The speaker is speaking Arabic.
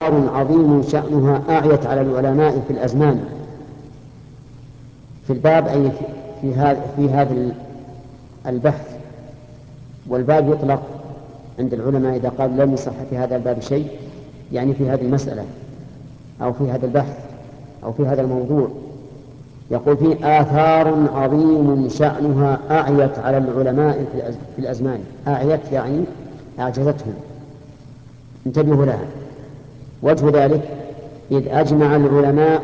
عظيم شأنها أعيت على العلماء في الأزمان. في الباب أي في هذا البحث. والباب يطلق عند العلماء إذا قالوا لم يصح في هذا الباب شيء، يعني في هذه المسألة أو في هذا البحث أو في هذا الموضوع. يقول فيه آثار عظيم شأنها أعيت على العلماء في الأزمان. أعيت يعني أعجزتهم، انتبهوا لها. وجه ذلك إذ أجمع العلماء